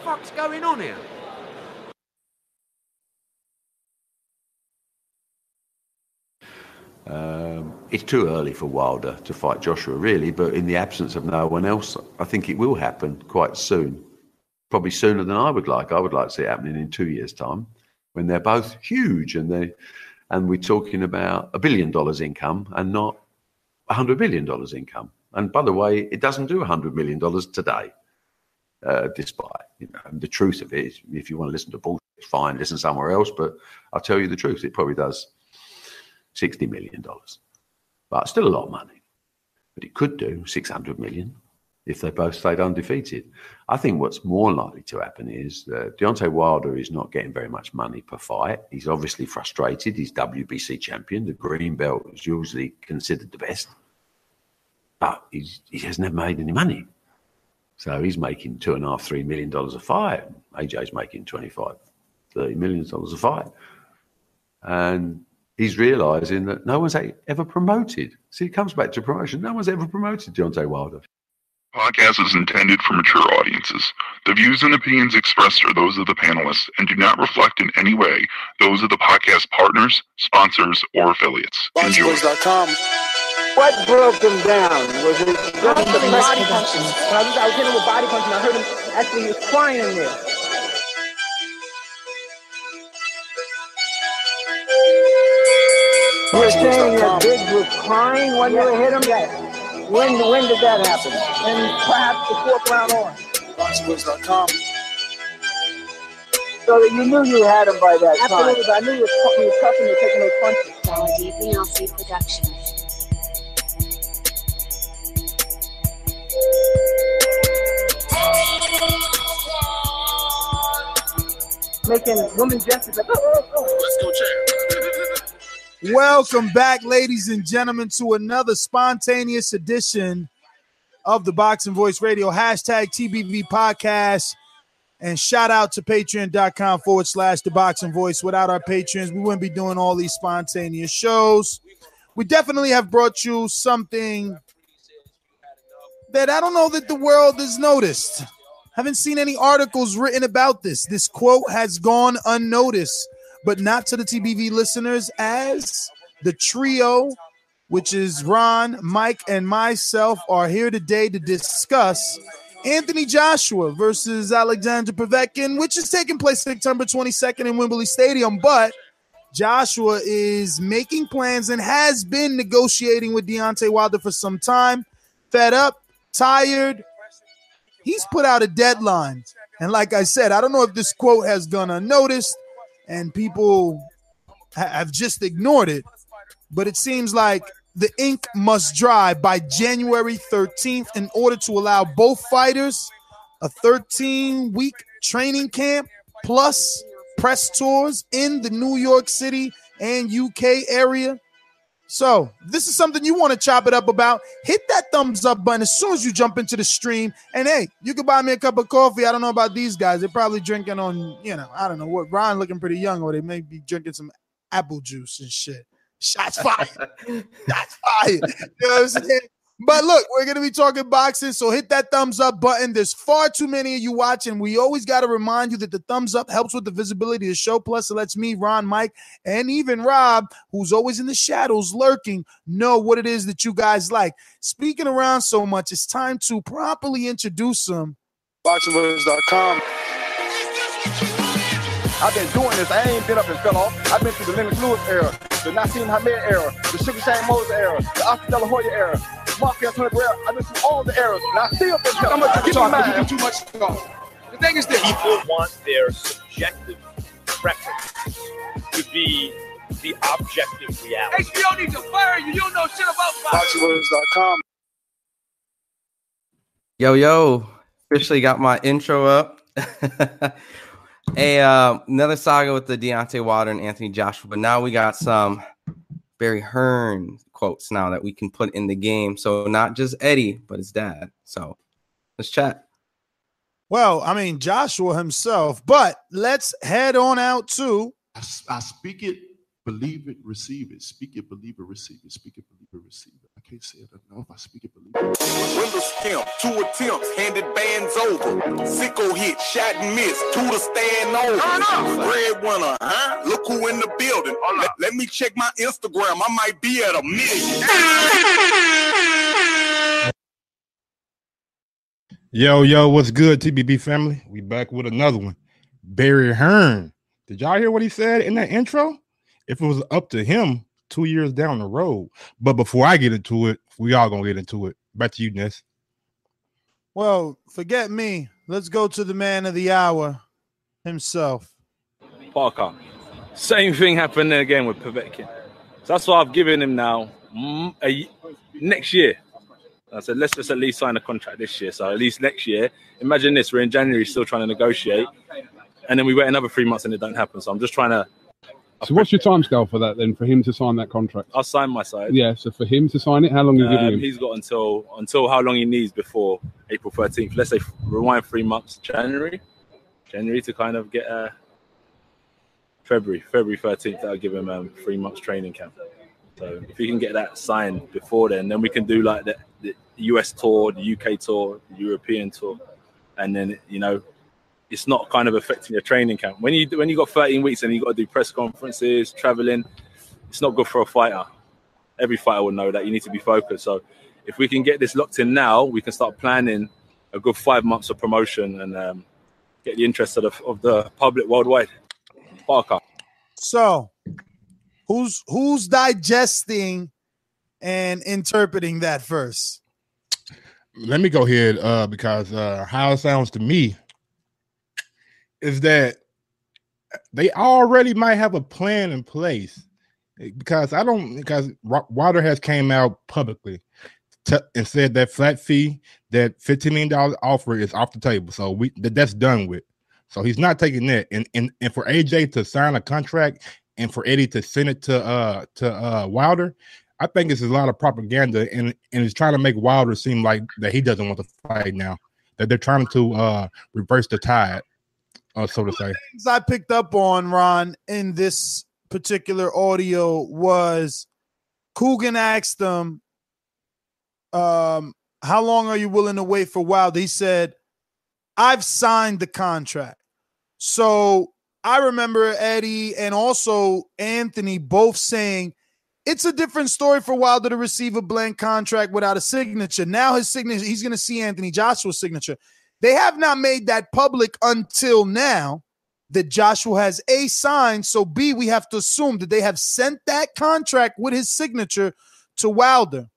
fuck's going on here? It's too early for Wilder to fight Joshua, really, but in the absence of no one else, I think it will happen quite soon. Probably sooner than I would like. I would like to see it happening in 2 years' time, when they're both huge and we're talking about $1 billion income and not $100 million income. And by the way, it doesn't do $100 million today, despite, and the truth of it is, if you want to listen to bullshit, fine, listen somewhere else, but I'll tell you the truth, it probably does $60 million. But still a lot of money. But it could do $600 million if they both stayed undefeated. I think what's more likely to happen is that Deontay Wilder is not getting very much money per fight. He's obviously frustrated. He's WBC champion. The green belt is usually considered the best. But he has never made any money. So he's making $2.5–3 million a fight. AJ's making $25–30 million a fight. And he's realising that no one's ever promoted. See, it comes back to promotion. No one's ever promoted Deontay Wilder. Podcast is intended for mature audiences. The views and opinions expressed are those of the panelists and do not reflect in any way those of the podcast partners, sponsors, or affiliates. Enjoy. Boxingvoice.com. What broke him down? Was it just the body punching? I was hitting him with body punching. I heard him actually, he was crying in there. You were saying that Biggs was crying when you hit him? Yes. When did that happen? And perhaps the fourth round on. Boxingvoice.com. So that you knew you had him by that time? Absolutely, but I knew he was tough and taking those punches. Quality Beyonce Productions. Making women gestures like, oh. Let's go, champ. Welcome back, ladies and gentlemen, to another spontaneous edition of the Boxing Voice Radio, hashtag TBV podcast. And shout out to patreon.com/the Boxing Voice. Without our patrons, we wouldn't be doing all these spontaneous shows. We definitely have brought you something that I don't know that the world has noticed. Haven't seen any articles written about this. This quote has gone unnoticed, but not to the TBV listeners, as the trio, which is Ron, Mike, and myself, are here today to discuss Anthony Joshua versus Alexander Povetkin, which is taking place September 22nd in Wembley Stadium. But Joshua is making plans and has been negotiating with Deontay Wilder for some time. Fed up, tired. He's put out a deadline. And like I said, I don't know if this quote has gone unnoticed and people have just ignored it, but it seems like the ink must dry by January 13th in order to allow both fighters a 13-week training camp plus press tours in the New York City and UK area. So this is something you want to chop it up about. Hit that thumbs up button as soon as you jump into the stream. And hey, you can buy me a cup of coffee. I don't know about these guys. They're probably drinking on, I don't know what. Ryan looking pretty young, or they may be drinking some apple juice and shit. Shots fired. Shots fired. You know what I'm saying? But look, we're going to be talking boxing, so hit that thumbs up button. There's far too many of you watching. We always got to remind you that the thumbs up helps with the visibility of the show. Plus, it lets me, Ron, Mike, and even Rob, who's always in the shadows lurking, know what it is that you guys like. Speaking around so much, it's time to properly introduce them. Boxingvoice.com. I've been doing this. I ain't been up and fell off. I've been through the Lennox Lewis era, the Nassim Hamed era, the Sugar Shane Moses era, the Oscar De La Hoya era, Mark Anthony era. I've been through all the eras, and I still been here. I'm going to talk. You do too much talk. The thing is this. People want their subjective preference to be the objective reality. HBO needs to fire you. You don't know shit about boxing. Boxingvoice.com. Yo, officially got my intro up. Another saga with the Deontay Wilder and Anthony Joshua, but now we got some Barry Hearn quotes now that we can put in the game. So not just Eddie, but his dad. So let's chat. Well, I mean, Joshua himself, but let's head on out to. I speak it, believe it, receive it. Speak it, believe it, receive it. Speak it, believe it, receive it. I can't say it enough. I speak it, believe it. Window skimp, 2 attempts, handed bands over. Sicko hit, shot and miss, 2 to stand over. Breadwinner, huh? Look who in the building. Let me check my Instagram. I might be at 1 million. Yo, what's good, TBB family? We back with another one. Barry Hearn. Did y'all hear what he said in that intro? If it was up to him 2 years down the road. But before I get into it, we all gonna get into it. Back to you, Ness. Well, forget me. Let's go to the man of the hour himself. Parker. Same thing happened again with Povetkin. So that's why I've given him now next year. I said, let's just at least sign a contract this year. So at least next year, imagine this, we're in January still trying to negotiate. And then we wait another 3 months and it don't happen. So I'm just trying to... So what's your timescale for that then, for him to sign that contract? I'll sign my side. Yeah, so for him to sign it, how long are you giving him? He's got until how long he needs before April 13th. Let's say rewind 3 months, January to kind of get February 13th. That'll give him 3 months training camp. So if he can get that signed before then we can do like the US tour, the UK tour, the European tour, and then it's not kind of affecting your training camp. When you got 13 weeks and you got to do press conferences, traveling, it's not good for a fighter. Every fighter will know that you need to be focused. So if we can get this locked in now, we can start planning a good 5 months of promotion and get the interest of the public worldwide. Parker. So who's digesting and interpreting that first? Let me go ahead because how it sounds to me is that they already might have a plan in place because Wilder has came out publicly and said that flat fee, that $15 million offer is off the table. So that's done with. So he's not taking that. And for AJ to sign a contract and for Eddie to send it to Wilder, I think it's a lot of propaganda and it's trying to make Wilder seem like that he doesn't want to fight now, that they're trying to reverse the tide. So to say. Things I picked up on, Ron, in this particular audio was Coogan asked him, how long are you willing to wait for Wilder? He said, I've signed the contract. So I remember Eddie and also Anthony both saying it's a different story for Wilder to receive a blank contract without a signature. Now his signature, he's going to see Anthony Joshua's signature. They have not made that public until now that Joshua has A, signed, so B, we have to assume that they have sent that contract with his signature to Wilder.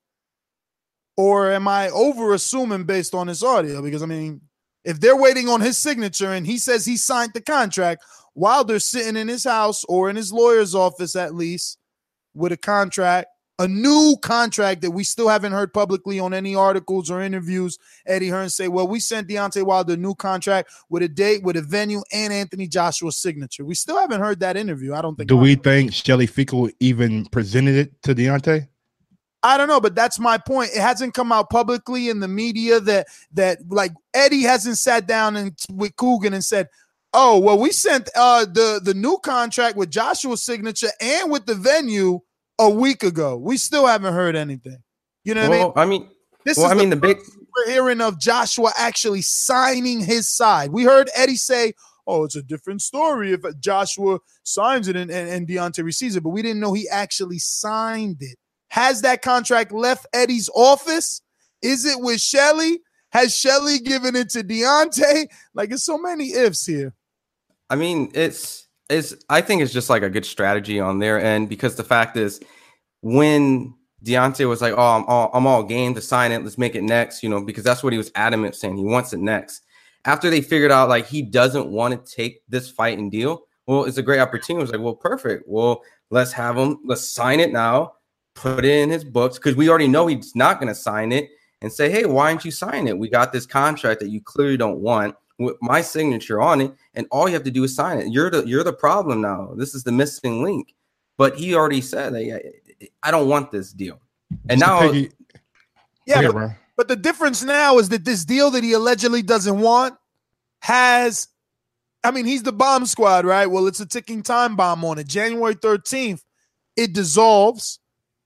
Or am I over-assuming based on this audio? Because, I mean, if they're waiting on his signature and he says he signed the contract, Wilder's sitting in his house or in his lawyer's office at least with a contract, a new contract that we still haven't heard publicly on any articles or interviews. Eddie Hearn say, well, we sent Deontay Wilder a new contract with a date, with a venue, and Anthony Joshua's signature. We still haven't heard that interview. I don't think. Do we think Shelly Fickle even presented it to Deontay? I don't know, but that's my point. It hasn't come out publicly in the media that like Eddie hasn't sat down with Coogan and said, oh, well, we sent the new contract with Joshua's signature and with the venue a week ago. We still haven't heard anything. You know what I mean? We're hearing of Joshua actually signing his side. We heard Eddie say, oh, it's a different story if Joshua signs it and Deontay receives it, but we didn't know he actually signed it. Has that contract left Eddie's office? Is it with Shelly? Has Shelly given it to Deontay? Like, it's so many ifs here. I mean, I think it's just like a good strategy on their end, because the fact is, when Deontay was like, oh, I'm all game to sign it, let's make it next, because that's what he was adamant saying. He wants it next. After they figured out like he doesn't want to take this fight and deal, well, it's a great opportunity. It was like, well, perfect. Well, let's sign it now, put it in his books, because we already know he's not going to sign it, and say, hey, why didn't you sign it? We got this contract that you clearly don't want with my signature on it, and all you have to do is sign it. You're the problem now. This is the missing link. But he already said, I don't want this deal. And now, but the difference now is that this deal that he allegedly doesn't want he's the bomb squad, right? Well, it's a ticking time bomb on it. January 13th, it dissolves.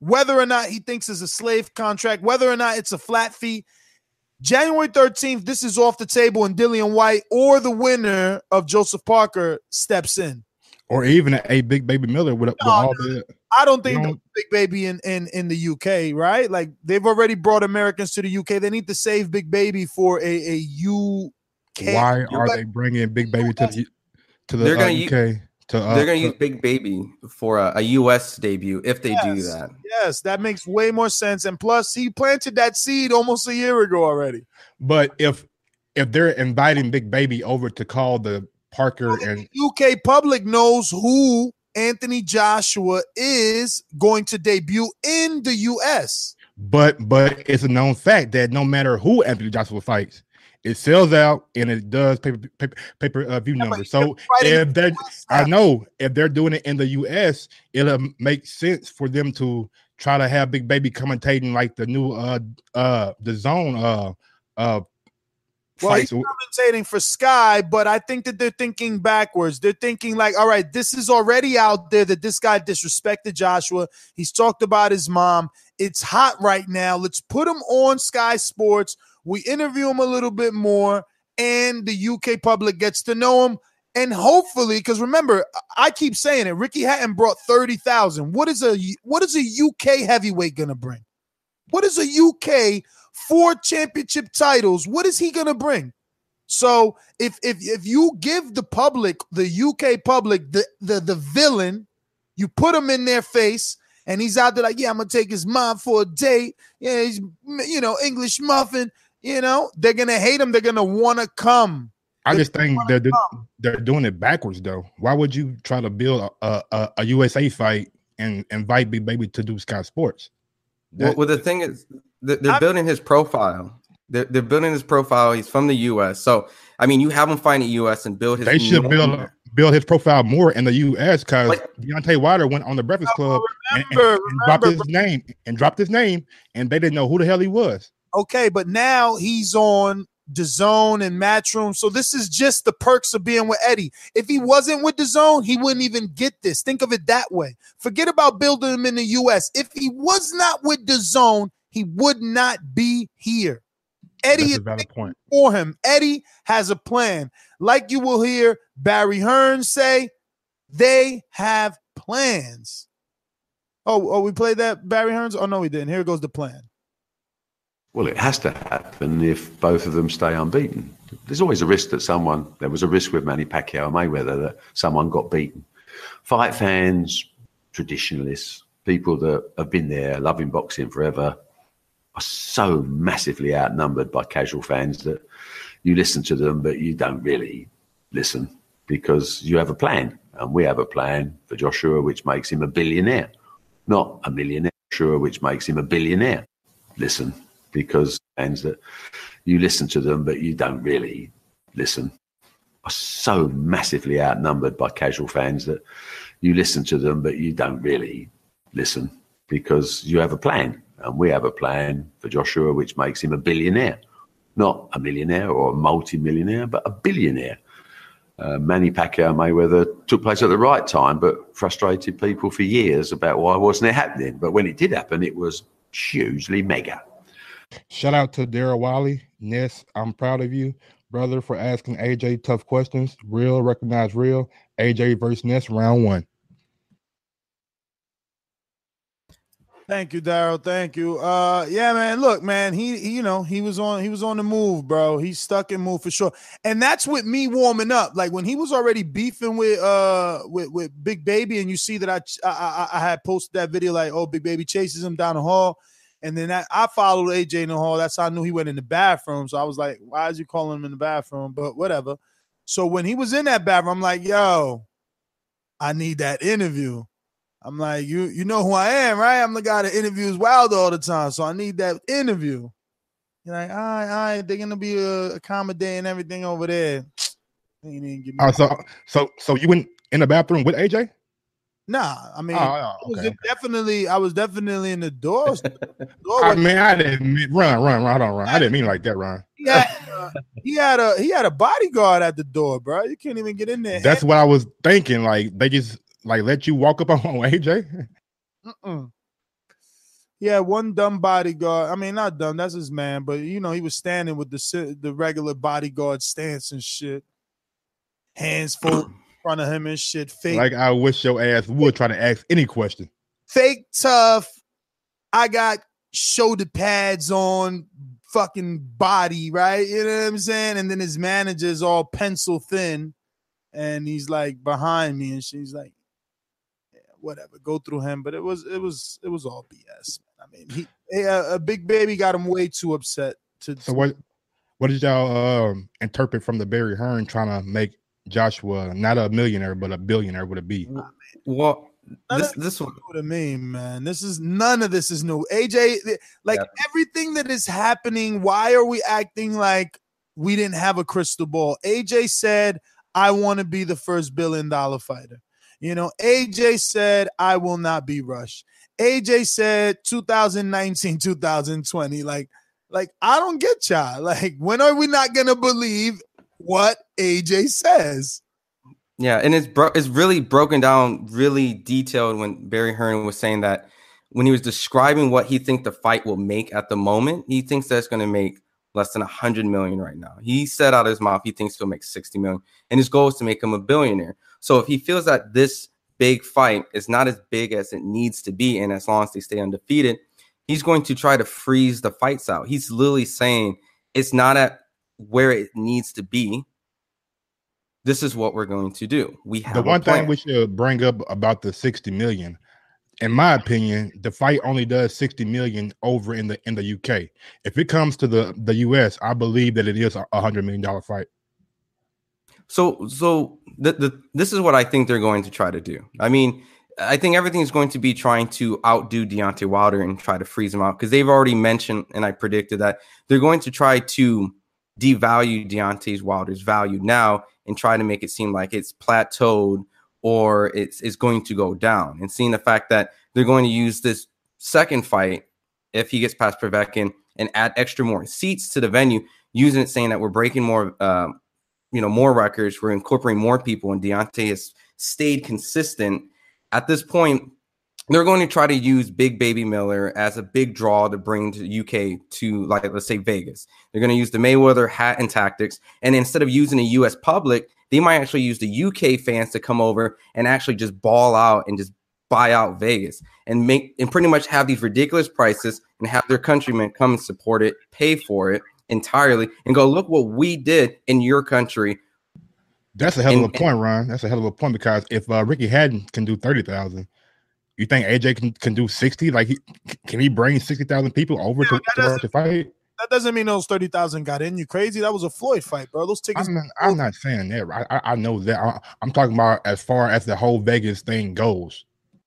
whether or not he thinks it's a slave contract, whether or not it's a flat fee. January 13th, this is off the table, and Dillian White or the winner of Joseph Parker steps in. Or even a Big Baby Miller with all the. I don't think the Big Baby in the UK, right? Like they've already brought Americans to the UK. They need to save Big Baby for a UK. Why are they bringing Big Baby to the They're gonna UK? They're going to use Big Baby for a U.S. debut if they do that. Yes, that makes way more sense. And plus, he planted that seed almost a year ago already. But if they're inviting Big Baby over to call the Parker and UK public knows who Anthony Joshua is going to debut in the U.S. But it's a known fact that no matter who Anthony Joshua fights, it sells out and it does pay-per view numbers. So if they're doing it in the US, it'll make sense for them to try to have Big Baby commentating like the new the Zone well, he's commentating for Sky, but I think that they're thinking backwards. They're thinking like, all right, this is already out there that this guy disrespected Joshua. He's talked about his mom. It's hot right now. Let's put him on Sky Sports. We interview him a little bit more, and the UK public gets to know him. And hopefully, because remember, I keep saying it, Ricky Hatton brought 30,000. What is a UK heavyweight going to bring? What is a UK 4 championship titles? What is he going to bring? So if you give the public, the UK public, the villain, you put him in their face, and he's out there like, yeah, I'm going to take his mom for a date. Yeah, he's, English muffin. They're going to hate him. They're going to want to come. I just think they're doing it backwards, though. Why would you try to build a USA fight and invite Big Baby to do Sky Sports? Well, the thing is, they're building his profile. They're building his profile. He's from the U.S. So, I mean, you have him fight in the U.S. and build his. They should build his profile more in the U.S. because Deontay Wilder went on the Breakfast Club and dropped his name, and they didn't know who the hell he was. Okay, but now he's on DAZN and Matchroom. So this is just the perks of being with Eddie. If he wasn't with DAZN, he wouldn't even get this. Think of it that way. Forget about building him in the U.S. If he was not with DAZN, he would not be here. Eddie is point for him. Eddie has a plan. Like you will hear Barry Hearns say, they have plans. Oh, we played that, Barry Hearns? Oh, no, we didn't. Here goes the plan. Well, it has to happen if both of them stay unbeaten. There's always a risk that there was a risk with Manny Pacquiao and Mayweather that someone got beaten. Fight fans, traditionalists, people that have been there, loving boxing forever, are so massively outnumbered by casual fans that you listen to them, but you don't really listen because you have a plan. And we have a plan for Joshua, which makes him a billionaire, not a millionaire. Joshua, which makes him a billionaire. Listen. Because fans that you listen to them, but you don't really listen, are so massively outnumbered by casual fans that you listen to them, but you don't really listen because you have a plan. And we have a plan for Joshua, which makes him a billionaire, not a millionaire or a multi-millionaire, but a billionaire. Manny Pacquiao Mayweather took place at the right time, but frustrated people for years about why wasn't it happening. But when it did happen, it was hugely mega. Shout out to Daryl Wiley. Ness, I'm proud of you, brother, for asking AJ tough questions. Real, recognize real. AJ versus Ness, round 1. Thank you, Daryl. Thank you. Yeah, man. Look, man, he was on the move, bro. He's stuck in move for sure. And that's with me warming up. Like when he was already beefing with Big Baby, and you see that I had posted that video like, oh, Big Baby chases him down the hall. And then I followed AJ in the hall. That's how I knew he went in the bathroom. So I was like, why is he calling him in the bathroom? But whatever. So when he was in that bathroom, I'm like, yo, I need that interview. I'm like, you know who I am, right? I'm the guy that interviews Wilder all the time. So I need that interview. You're like, all right, they're going to be accommodating everything over there. He didn't give me so you went in the bathroom with AJ? Nah, I mean, I was definitely in the door. I mean, I didn't mean run. I didn't mean like that, Ron. He had a bodyguard at the door, bro. You can't even get in there. That's what I was thinking. Like they just like let you walk up on AJ. He had one dumb bodyguard. I mean, not dumb. That's his man. But, he was standing with the regular bodyguard stance and shit. Hands full in front of him and shit. Fake. Like I wish your ass would try to ask any question. Fake tough. I got shoulder pads on, fucking body, right? You know what I'm saying? And then his manager's all pencil thin. And he's like behind me. And she's like, whatever, go through him, but it was all BS. I mean, a Big Baby got him way too upset. So what did y'all interpret from the Barry Hearn trying to make Joshua not a millionaire but a billionaire with a B? Well, this what I mean, man. None of this is new. AJ, everything that is happening, why are we acting like we didn't have a crystal ball? AJ said, "I want to be the first $1 billion fighter." AJ said, "I will not be rushed." AJ said 2019, 2020. Like I don't get y'all. Like, when are we not gonna believe what AJ says? Yeah, and it's really broken down, really detailed when Barry Hearn was saying that when he was describing what he thinks the fight will make at the moment, he thinks that it's going to make less than $100 million right now. He said out of his mouth he thinks he'll make $60 million, and his goal is to make him a billionaire. So if he feels that this big fight is not as big as it needs to be, and as long as they stay undefeated, he's going to try to freeze the fights out. He's literally saying it's not at where it needs to be. This is what we're going to do. We have the one thing we should bring up about the $60 million. In my opinion, the fight only does $60 million over in the UK. If it comes to the US, I believe that it is a $100 million fight. So this is what I think they're going to try to do. I mean, I think everything is going to be trying to outdo Deontay Wilder and try to freeze him out, because they've already mentioned, and I predicted that they're going to try to devalue Deontay Wilder's value now and try to make it seem like it's plateaued or it's going to go down. And seeing the fact that they're going to use this second fight, if he gets past Povetkin, and add extra more seats to the venue, using it, saying that we're breaking more, more records, we're incorporating more people, and Deontay has stayed consistent. At this point, they're going to try to use Big Baby Miller as a big draw to bring to UK to, like, let's say Vegas. They're going to use the Mayweather hat and tactics. And instead of using the US public, they might actually use the UK fans to come over and actually just ball out and just buy out Vegas and pretty much have these ridiculous prices and have their countrymen come and support it, pay for it entirely, and go, look what we did in your country. That's a hell of a point, Ron. That's a hell of a point, because if Ricky Hatton can do 30,000, you think AJ can do 60? Like, can he bring 60,000 people over to fight? That doesn't mean those 30,000 got in. You crazy? That was a Floyd fight, bro. Those tickets. I'm not saying that. I know that. I'm talking about as far as the whole Vegas thing goes.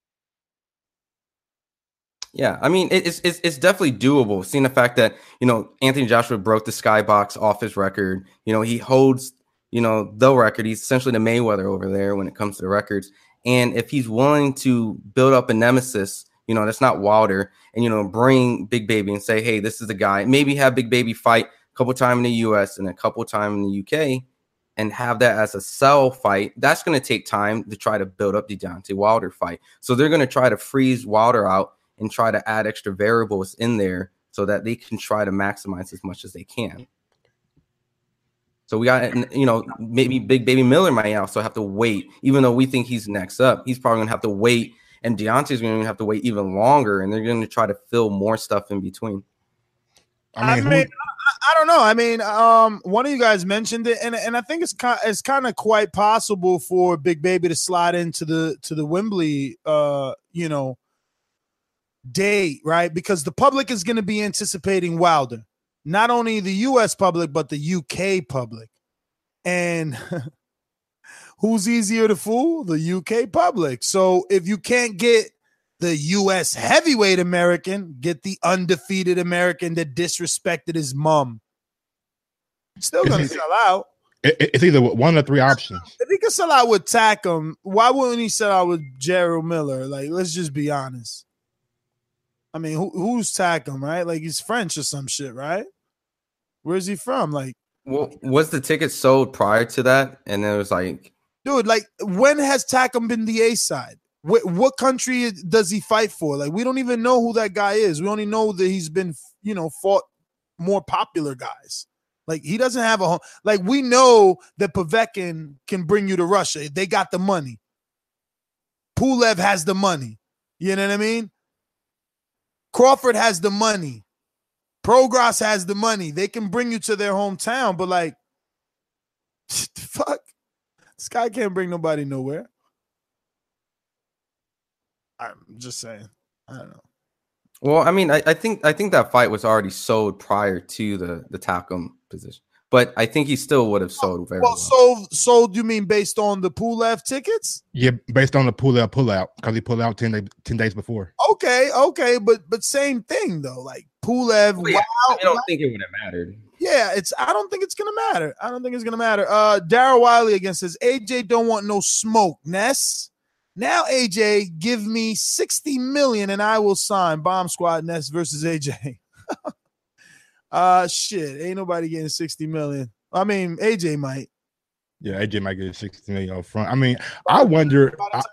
Yeah, I mean, it's definitely doable. Seeing the fact that, Anthony Joshua broke the Skybox off his record. He holds, the record. He's essentially the Mayweather over there when it comes to the records. And if he's willing to build up a nemesis, that's not Wilder, and, bring Big Baby and say, hey, this is the guy. Maybe have Big Baby fight a couple times in the US and a couple times in the UK, and have that as a sell fight. That's going to take time to try to build up the Deontay Wilder fight. So they're going to try to freeze Wilder out and try to add extra variables in there so that they can try to maximize as much as they can. So we got, maybe Big Baby Miller might also have to wait, even though we think he's next up. He's probably going to have to wait, and Deontay's going to have to wait even longer, and they're going to try to fill more stuff in between. I don't know. I mean, one of you guys mentioned it, and I think it's kind of quite possible for Big Baby to slide into the Wembley, date, right? Because the public is going to be anticipating Wilder. Not only the U.S. public, but the UK public. And who's easier to fool? The UK public. So if you can't get the U.S. heavyweight American, get the undefeated American that disrespected his mom. Still going to sell out. It's either one of the three options. If he can sell out with Takam, why wouldn't he sell out with Gerald Miller? Like, let's just be honest. I mean, who's Takam, right? Like, he's French or some shit, right? Where's he from? Like, well, was the ticket sold prior to that? And it was like, dude, like, when has Takam been the A side? What country does he fight for? Like, we don't even know who that guy is. We only know that he's been, fought more popular guys. Like, he doesn't have a home. Like, we know that Povetkin can bring you to Russia. They got the money. Pulev has the money. You know what I mean? Crawford has the money. Prograis has the money. They can bring you to their hometown, but like, fuck, this guy can't bring nobody nowhere. I'm just saying. I don't know. Well, I mean, I think that fight was already sold prior to the Takam position, but I think he still would have sold very well. Sold. You mean based on the Pulev tickets? Yeah, based on the Pulev pullout, because he pulled out 10 days before. Okay, but same thing though. Like Pulev. Yeah, I don't think it would have mattered. Yeah, I don't think it's gonna matter. Darryl Wiley again says AJ don't want no smoke. Ness. Now AJ, give me $60 million and I will sign. Bomb Squad Ness versus AJ. Shit, ain't nobody getting $60 million. I mean, AJ might. Yeah, AJ might get $60 million up front. I mean, I wonder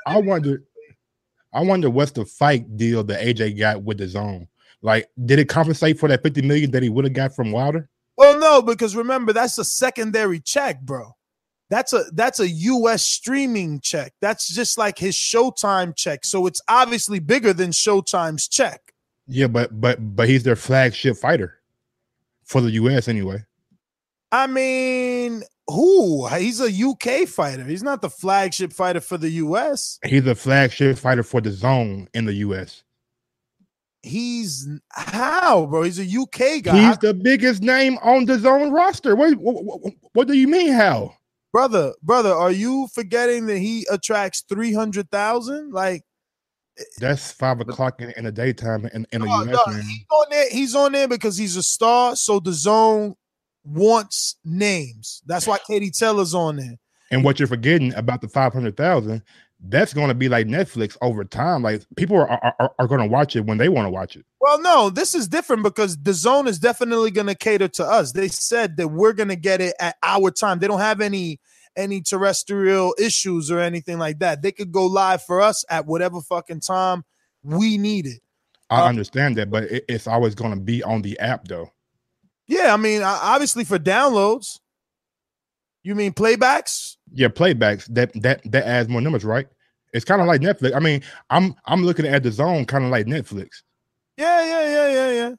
what's the fight deal that AJ got with the zone. Like, did it compensate for that $50 million that he would have got from Wilder? Well, no, because remember, that's a secondary check, bro. That's a US streaming check. That's just like his Showtime check. So it's obviously bigger than Showtime's check. Yeah, but he's their flagship fighter for the US anyway. I mean, who? He's a UK fighter. He's not the flagship fighter for the US. He's a flagship fighter for the zone in the US. He's how, bro? He's a UK guy. He's the biggest name on the zone roster. What do you mean how? Brother, are you forgetting that he attracts 300,000? Like, that's 5 o'clock in the daytime in the US. Man. He's on there because he's a star. So the zone wants names. That's why Katie Taylor's on there. And what you're forgetting about the 500,000, that's going to be like Netflix over time. Like, people are going to watch it when they want to watch it. Well, no, this is different because the zone is definitely going to cater to us. They said that we're going to get it at our time. They don't have any terrestrial issues or anything like that. They could go live for us at whatever fucking time we need it. I understand that, but it's always going to be on the app, though. Yeah, I mean, obviously for downloads. You mean playbacks? Yeah, playbacks. That adds more numbers, right? It's kind of like Netflix. I mean, I'm looking at the zone kind of like Netflix. Yeah.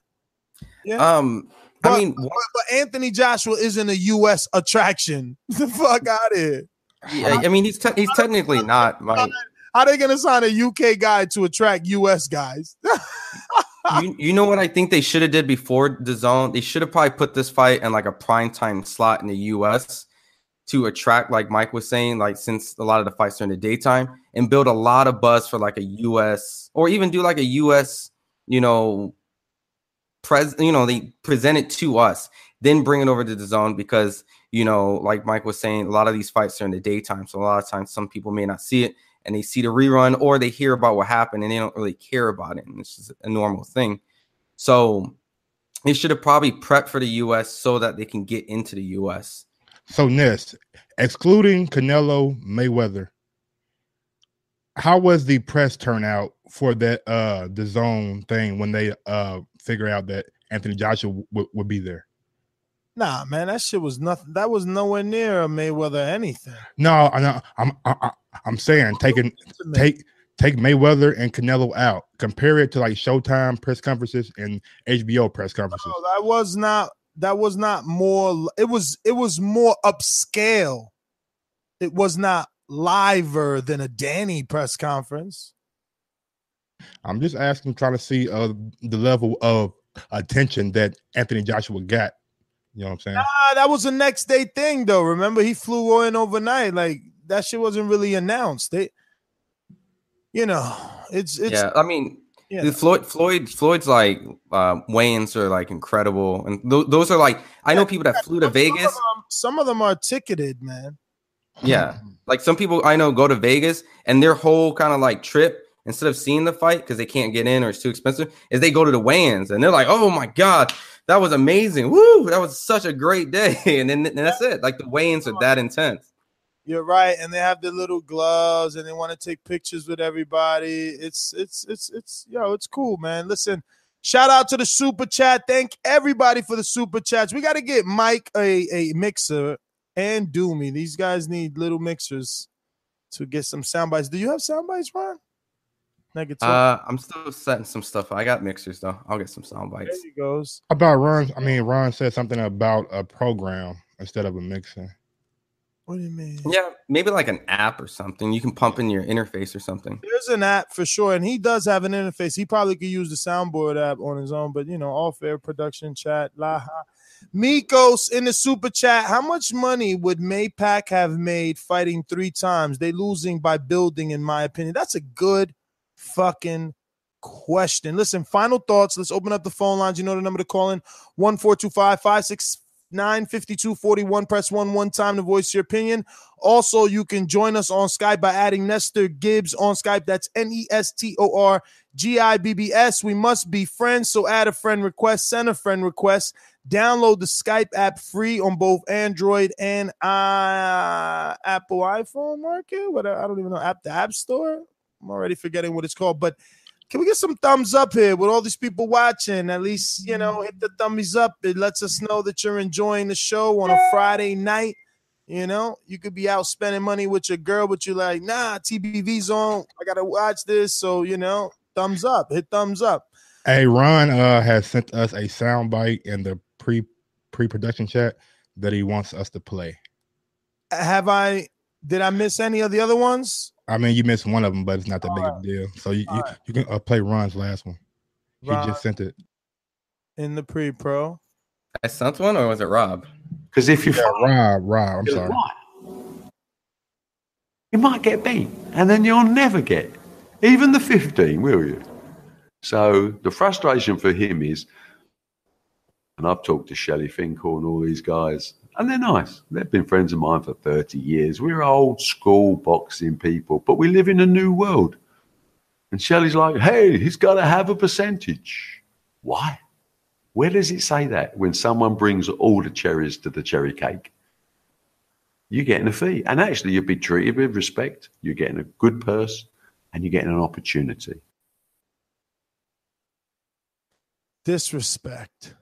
But Anthony Joshua isn't a U.S. attraction. The fuck out of here. Yeah, I mean, he's technically not. How are they gonna sign a UK guy to attract US guys? you know what I think they should have did before the zone? They should have probably put this fight in like a primetime slot in the US to attract, like Mike was saying, like since a lot of the fights are in the daytime, and build a lot of buzz for like a US, or even do like a US, they present it to us, then bring it over to the zone because, like Mike was saying, a lot of these fights are in the daytime. So a lot of times some people may not see it and they see the rerun or they hear about what happened and they don't really care about it. And it's just a normal thing. So they should have probably prepped for the US so that they can get into the US. So Ness, excluding Canelo Mayweather, how was the press turnout for that the zone thing when they figure out that Anthony Joshua would be there? Nah, man, that shit was nothing. That was nowhere near a Mayweather anything. No, I'm saying take Mayweather and Canelo out. Compare it to like Showtime press conferences and HBO press conferences. No, that was not more. It was more upscale. It was not liver than a Danny press conference. I'm just asking, trying to see the level of attention that Anthony Joshua got. You know what I'm saying? Nah, that was a next day thing, though. Remember, he flew in overnight. Like, that shit wasn't really announced. It's yeah. I mean, yeah. Floyd's like weigh-ins are like incredible, and those are like I know people that flew to Vegas. Some of them are ticketed, man. Yeah, like some people I know go to Vegas, and their whole kind of like trip, instead of seeing the fight because they can't get in or it's too expensive, is they go to the weigh-ins, and they're like, "Oh my god, that was amazing! Woo, that was such a great day!" And then that's it. Like the weigh-ins are that intense. You're right, and they have their little gloves, and they want to take pictures with everybody. It's cool, man. Listen, shout out to the super chat. Thank everybody for the super chats. We got to get Mike a mixer and Doomy. These guys need little mixers to get some sound bites. Do you have sound bites, Ron? I'm still setting some stuff. I got mixers though. I'll get some sound bites. There he goes. About Ron said something about a program instead of a mixer. What do you mean? Yeah, maybe like an app or something. You can pump in your interface or something. There's an app for sure, and he does have an interface. He probably could use the soundboard app on his own, but all fair production chat. Laha. Mikos in the super chat. How much money would Maypac have made fighting 3 times? They losing by building, in my opinion. That's a good fucking question. Listen, final thoughts. Let's open up the phone lines. You know the number to call in: 1-425-569-5241. Press 1 time to voice your opinion. Also, you can join us on Skype by adding Nestor Gibbs on Skype. That's NESTORGIBBS. We must be friends, so add a friend request, send a friend request. Download the Skype app free on both Android and Apple iPhone market. I don't even know. The App Store? I'm already forgetting what it's called. But can we get some thumbs up here with all these people watching? At least, hit the thumbies up. It lets us know that you're enjoying the show on a Friday night. You could be out spending money with your girl, but you're like, nah, TBV's on. I got to watch this. So, thumbs up. Hit thumbs up. Hey, Ron has sent us a soundbite in the pre-production chat that he wants us to play. Did I miss any of the other ones? I mean, you missed one of them, but it's not that big of a deal. So you can play Ron's last one. He just sent it in the pre-pro. I sent one, or was it Rob? Because if you Rob, I'm sorry. You might get beat, and then you'll never get even the 15, will you? So the frustration for him is, and I've talked to Shelley Finkel and all these guys, and they're nice. They've been friends of mine for 30 years. We're old school boxing people, but we live in a new world. And Shelley's like, hey, he's got to have a percentage. Why? Where does it say that when someone brings all the cherries to the cherry cake? You're getting a fee. And actually, you'll be treated with respect. You're getting a good purse, and you're getting an opportunity. Disrespect.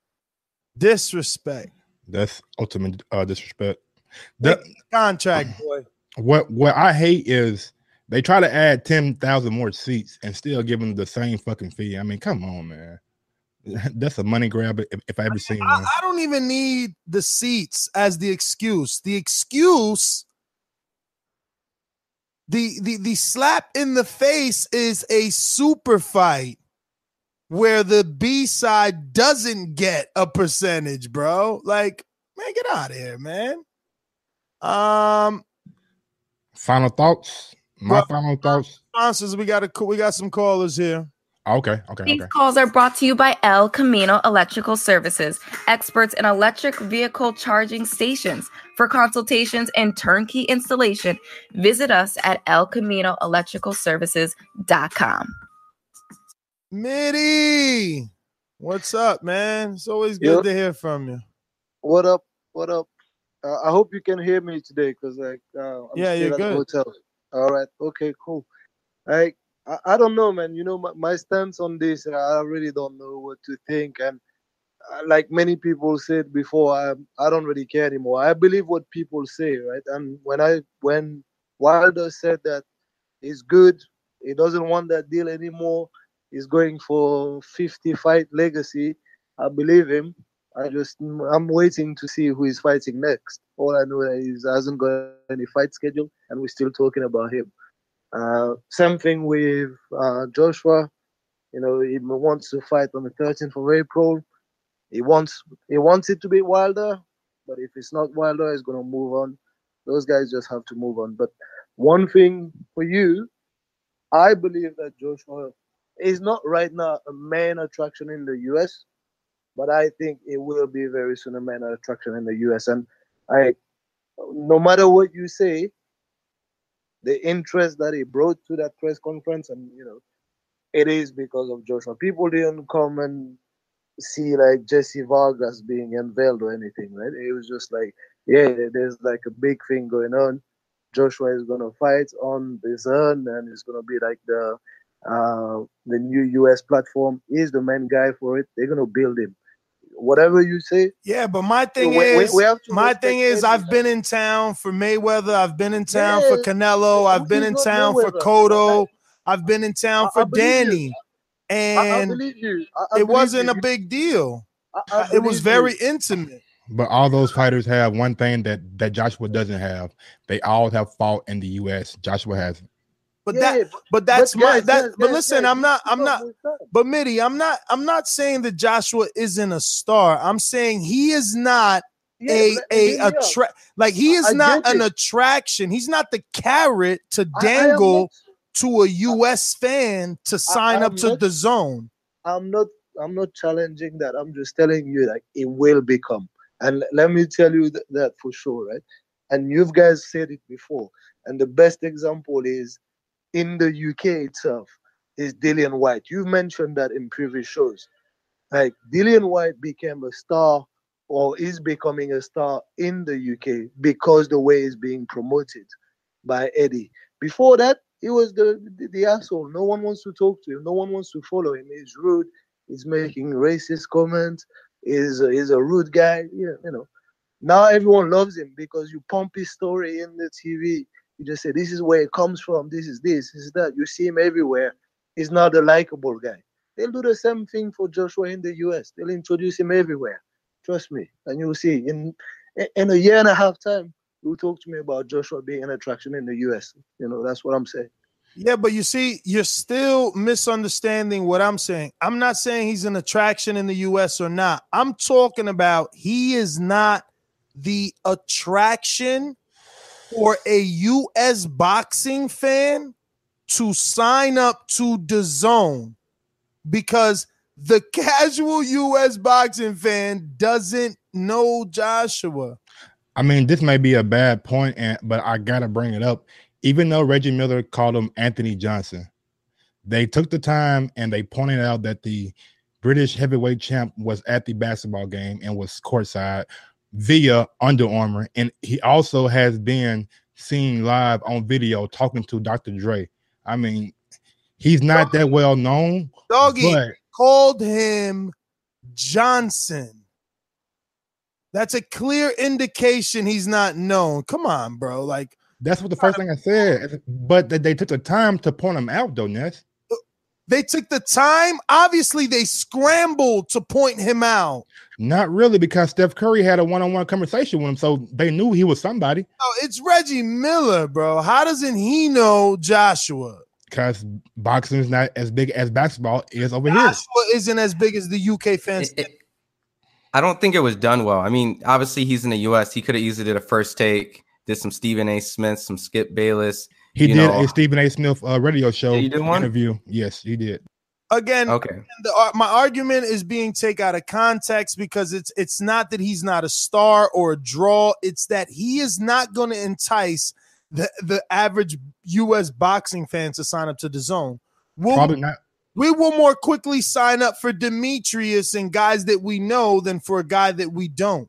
That's ultimate disrespect. The contract, boy. What I hate is they try to add 10,000 more seats and still give them the same fucking fee. I mean, come on, man. That's a money grab if I ever seen one. I don't even need the seats as the excuse. The excuse, the slap in the face is a super fight where the B side doesn't get a percentage, bro. Like, man, get out of here, man. Final thoughts. Final thoughts. Sponsors, we got some callers here. Okay. These calls are brought to you by El Camino Electrical Services, experts in electric vehicle charging stations. For consultations and turnkey installation, visit us at elcaminoelectricalservices.com. Mitty, what's up, man? It's always good to hear from you. What up? I hope you can hear me today because I'm still you're at good. the hotel. All right. Okay, cool. I don't know, man. My stance on this, I really don't know what to think. And like many people said before, I don't really care anymore. I believe what people say, right? And when Wilder said that he's good, he doesn't want that deal anymore, he's going for 50-fight legacy, I believe him. I'm waiting to see who he's fighting next. All I know is he hasn't got any fight schedule, and we're still talking about him. Same thing with Joshua. He wants to fight on the 13th of April. He wants it to be Wilder, but if it's not Wilder, he's gonna move on. Those guys just have to move on. But one thing for you, I believe that Joshua is not right now a main attraction in the US, but I think it will be very soon a main attraction in the US. And no matter what you say, the interest that he brought to that press conference, and it is because of Joshua. People didn't come and see like Jesse Vargas being unveiled or anything, right? It was just like, yeah, there's like a big thing going on. Joshua is gonna fight on the Zone, and it's gonna be like the new US platform. He's the main guy for it. They're gonna build him. Whatever you say. Yeah, but my thing is, I've been in town for Mayweather. I've been in town for Canelo. I've been in town for Cotto. I've been in town for Danny. And it wasn't a big deal. It was very intimate. But all those fighters have one thing that Joshua doesn't have. They all have fought in the US. Joshua hasn't. But listen, I'm not. But Mitty, I'm not saying that Joshua isn't a star. I'm saying he is not he is not an attraction. He's not the carrot to dangle to a US fan to sign up to the Zone. I'm not challenging that. I'm just telling you that it will become. And let me tell you that for sure, right? And you guys said it before. And the best example is in the UK itself is Dillian White. You've mentioned that in previous shows. Like Dillian White became a star or is becoming a star in the UK because the way it's being promoted by Eddie. Before that, he was the asshole. No one wants to talk to him. No one wants to follow him. He's rude. He's making racist comments. He's a rude guy. You know. Now everyone loves him because you pump his story in the TV. You just say, this is where it comes from. This is that. You see him everywhere. He's not a likable guy. They'll do the same thing for Joshua in the US. They'll introduce him everywhere. Trust me. And you'll see. In a year and a half time, you'll talk to me about Joshua being an attraction in the US. You know, that's what I'm saying. Yeah, but you see, you're still misunderstanding what I'm saying. I'm not saying he's an attraction in the US or not. I'm talking about he is not the attraction for a US boxing fan to sign up to the Zone, because the casual US boxing fan doesn't know Joshua. I mean, this may be a bad point, but I gotta bring it up. Even though Reggie Miller called him Anthony Johnson, they took the time and they pointed out that the British heavyweight champ was at the basketball game and was courtside via Under Armour. And he also has been seen live on video talking to Dr. Dre. I mean, he's not that well known. Doggy called him Johnson. That's a clear indication he's not known. Come on, bro. Like, that's what the first thing I said. But they took the time to point him out, though, Ness. They took the time. Obviously, they scrambled to point him out. Not really, because Steph Curry had a one-on-one conversation with him, so they knew he was somebody. Oh, it's Reggie Miller, bro. How doesn't he know Joshua? Because boxing is not as big as basketball is over here. Joshua isn't as big as the UK fans. I don't think it was done well. I mean, obviously, he's in the US. He could have easily did a first take, did some Stephen A. Smith, some Skip Bayless. He did a Stephen A. Smith radio show interview. Yes, he did. Again, okay. My argument is being taken out of context because it's not that he's not a star or a draw. It's that he is not going to entice the average U.S. boxing fan to sign up to the Zone. Probably not. We will more quickly sign up for Demetrius and guys that we know than for a guy that we don't.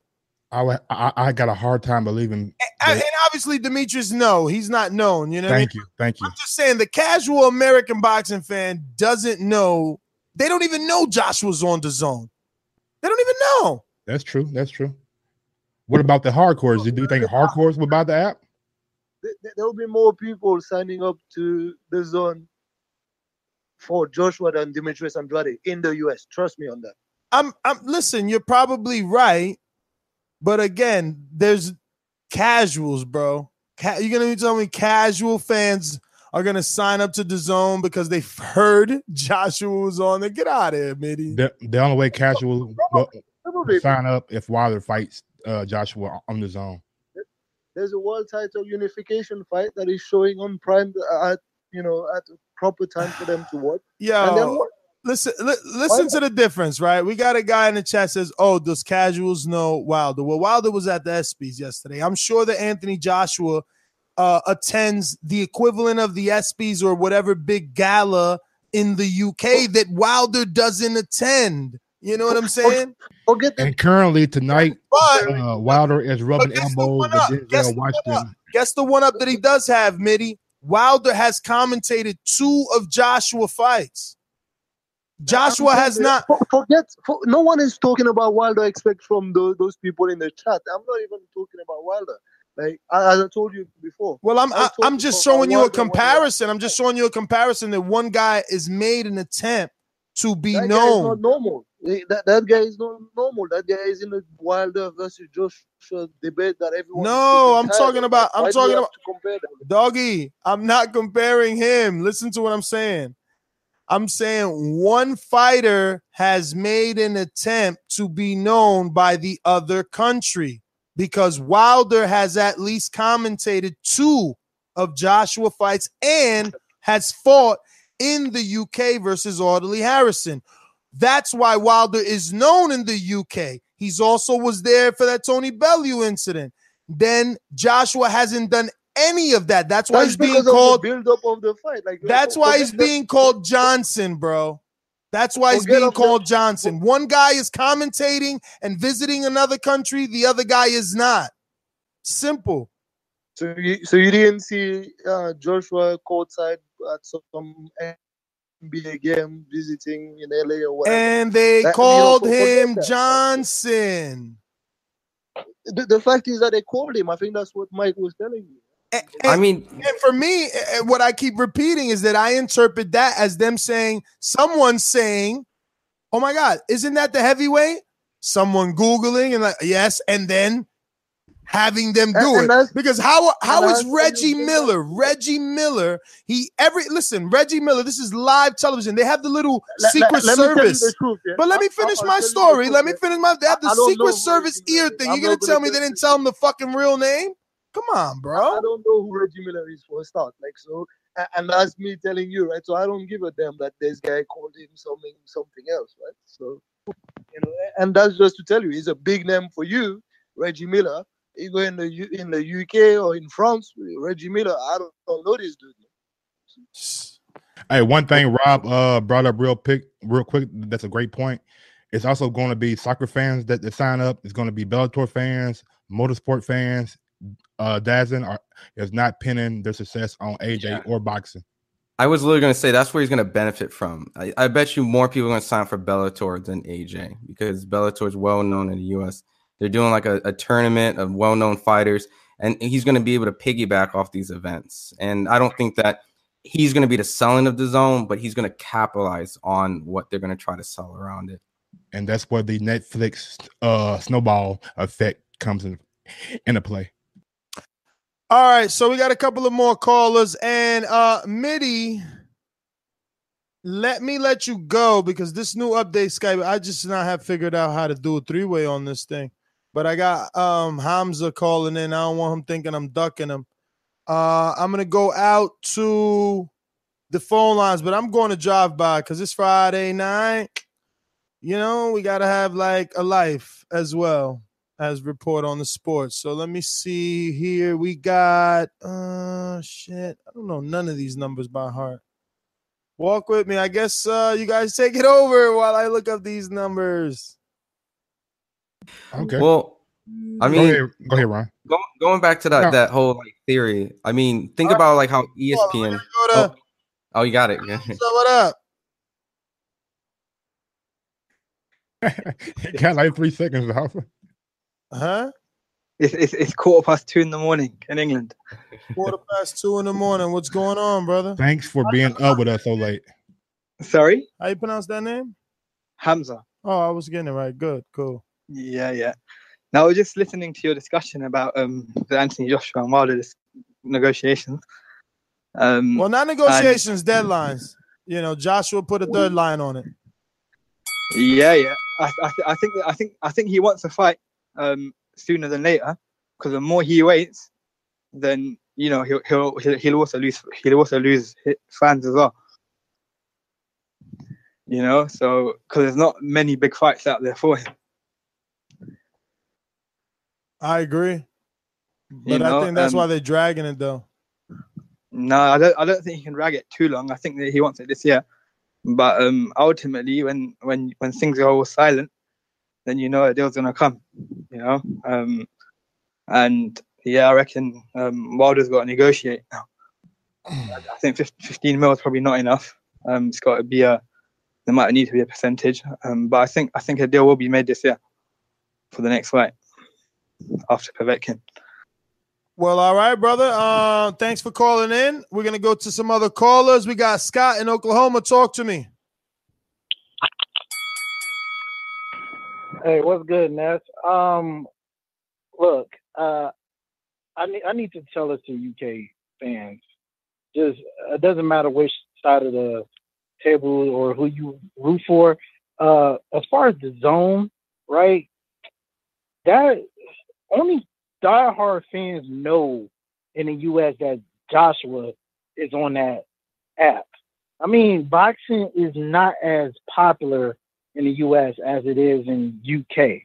I got a hard time believing. And obviously, Demetrius, no, he's not known. You know. Thank you. I'm just saying the casual American boxing fan doesn't know. They don't even know Joshua's on the Zone. They don't even know. That's true. What about the hardcores? Do you think hardcores will buy the app? There will be more people signing up to the Zone for Joshua than Demetrius Andrade in the US. Trust me on that. I'm listen, you're probably right. But again, there's casuals, bro. You're going to tell me casual fans are going to sign up to the Zone because they heard Joshua was on there? Get out of here, Mitty. The only way casual will sign up if Wilder fights Joshua on the Zone. There's a world title unification fight that is showing on Prime at a proper time for them to watch. Yeah. Listen to the difference, right? We got a guy in the chat says, "Oh, does casuals know Wilder?" Well, Wilder was at the ESPYs yesterday. I'm sure that Anthony Joshua attends the equivalent of the ESPYs or whatever big gala in the UK that Wilder doesn't attend. You know what I'm saying? And currently tonight, Wilder is rubbing elbows with Denzel Washington Guess the one up that he does have, Mitty. Wilder has commentated 2 of Joshua fights. Joshua has not. No one is talking about Wilder except from those people in the chat. I'm not even talking about Wilder. Like as I told you before. Well, I'm just showing you a comparison. I'm just showing you a comparison that one guy is made an attempt to be known. Guy is not normal. That guy is not normal. That guy is in the Wilder versus Joshua debate that everyone. No, I'm talking about. Doggy. I'm not comparing him. Listen to what I'm saying. I'm saying one fighter has made an attempt to be known by the other country because Wilder has at least commentated 2 of Joshua fights and has fought in the UK versus Audley Harrison. That's why Wilder is known in the UK. He's also was there for that Tony Bellew incident. Then Joshua hasn't done any of that. That's why he's being called build up of the fight. Like that's why he's being called Johnson, bro. That's why he's being called Johnson. One guy is commentating and visiting another country, the other guy is not. Simple. So you didn't see Joshua courtside at some NBA game visiting in LA or whatever. And they called him Johnson. The fact is that they called him. I think that's what Mike was telling you. And for me, what I keep repeating is that I interpret that as them saying, someone saying, oh my God, isn't that the heavyweight? Someone Googling and like, yes, and then having them do it. Because how is Reggie Miller? Reggie Miller, Reggie Miller, this is live television. They have the little Secret Service. But let me finish my story. They have the Secret Service ear thing. You're going to tell me they didn't tell him the fucking real name? Come on, bro. I don't know who Reggie Miller is for a start. Like, so, and that's me telling you, right? So I don't give a damn that this guy called him something else, right? So, and that's just to tell you, he's a big name for you, Reggie Miller. You go in the UK or in France, Reggie Miller, I don't know this dude. Hey, one thing Rob brought up real quick. That's a great point. It's also going to be soccer fans that sign up. It's going to be Bellator fans, motorsport fans. Dazin is not pinning their success on AJ or boxing. I was literally going to say that's where he's going to benefit from. I bet you more people are going to sign for Bellator than AJ because Bellator is well known in the US. They're doing like a tournament of well-known fighters, and he's going to be able to piggyback off these events. And I don't think that he's going to be the selling of the zone, but he's going to capitalize on what they're going to try to sell around it. And that's where the Netflix snowball effect comes into play. All right, so we got a couple of more callers, and Mitty, let me let you go because this new update Skype, I just not have figured out how to do a 3-way on this thing. But I got Hamza calling in. I don't want him thinking I'm ducking him. I'm gonna go out to the phone lines, but I'm going to drive by because it's Friday night. You know, we gotta have like a life as well as report on the sports. So let me see here. We got shit. I don't know none of these numbers by heart. Walk with me. I guess you guys take it over while I look up these numbers. Okay. Well, I mean, go ahead, Ron. Going back to that whole like theory. I mean, think about like how ESPN. Oh, you got it. So what up? Got like 3 seconds, Alpha. Huh? It's 2:15 in the morning in England. 2:15 in the morning. What's going on, brother? Thanks for being up with us so late. Sorry? How you pronounce that name? Hamza. Oh, I was getting it right. Good, cool. Yeah. Now, I was just listening to your discussion about the Anthony Joshua and Wilder negotiations. Well, not negotiations, deadlines. You know, Joshua put a deadline on it. Yeah. I think he wants to fight sooner than later, because the more he waits, then he'll also lose fans as well. You know, so because there's not many big fights out there for him. I agree, but I think that's why they're dragging it though. No, I don't think he can drag it too long. I think that he wants it this year, but ultimately, when things go all silent, then a deal's gonna come. And Yeah, I reckon Wilder's got to negotiate now. I think 15 mil is probably not enough. It's got to be there might need to be a percentage. But I think a deal will be made this year for the next fight after Povetkin. Well, all right, brother. Thanks for calling in. We're gonna go to some other callers. We got Scott in Oklahoma. Talk to me. Hey, what's good, Ness? Look, I need to tell us to UK fans, just it doesn't matter which side of the table or who you root for. As far as the zone, right? That only diehard fans know in the U.S. that Joshua is on that app. I mean, boxing is not as popular in the U.S. as it is in UK.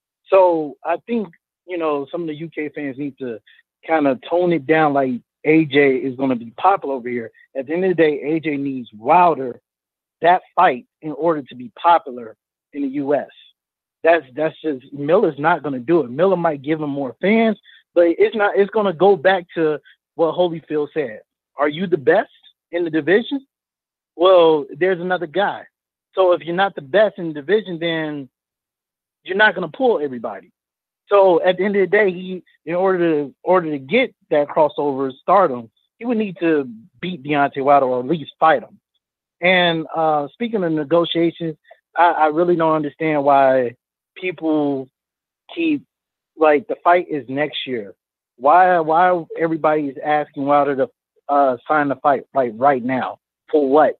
So I think, some of the UK fans need to kind of tone it down like AJ is going to be popular over here. At the end of the day, AJ needs Wilder, that fight, in order to be popular in the U.S. That's just, Miller's not going to do it. Miller might give him more fans, but it's going to go back to what Holyfield said. Are you the best in the division? Well, there's another guy. So if you're not the best in the division, then you're not going to pull everybody. So at the end of the day, in order to get that crossover stardom, he would need to beat Deontay Wilder or at least fight him. And speaking of negotiations, I really don't understand why people keep, like, the fight is next year. Why everybody is asking Wilder to sign the fight right now? For what?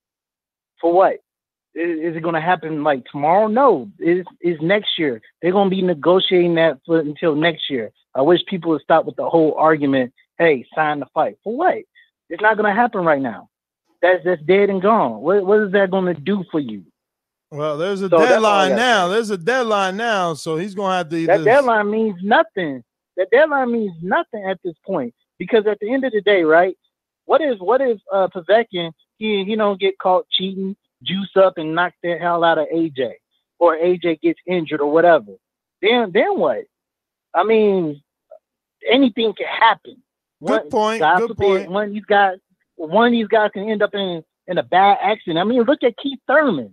For what? Is it going to happen like tomorrow? No, it's next year. They're going to be negotiating that until next year. I wish people would stop with the whole argument, hey, sign the fight. For what? It's not going to happen right now. That's dead and gone. What is that going to do for you? Well, there's a deadline now. There's a deadline now, so he's going to have to either... That deadline means nothing. That deadline means nothing at this point, because at the end of the day, right, what if Povetkin, he don't get caught cheating, juice up and knock the hell out of AJ, or AJ gets injured or whatever? Then what? I mean, anything can happen. Good point. One of these guys can end up in a bad accident. I mean, look at Keith Thurman.